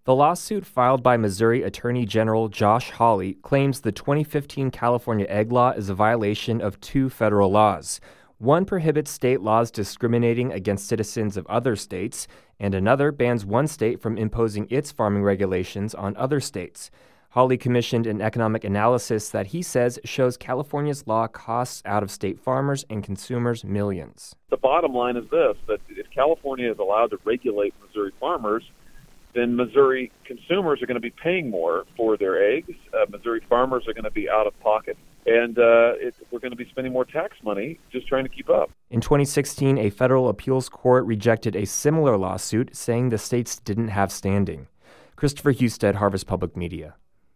The lawsuit filed by Missouri Attorney General Josh Hawley claims the 2015 California egg law is a violation of two federal laws. One prohibits state laws discriminating against citizens of other states, and another bans one state from imposing its farming regulations on other states. Hawley commissioned an economic analysis that he says shows California's law costs out-of-state farmers and consumers millions. The bottom line is this, that if California is allowed to regulate Missouri farmers, then Missouri consumers are going to be paying more for their eggs. Missouri farmers are going to be out of pocket. And we're going to be spending more tax money just trying to keep up. In 2016, a federal appeals court rejected a similar lawsuit, saying the states didn't have standing. Christopher Husted, Harvest Public Media.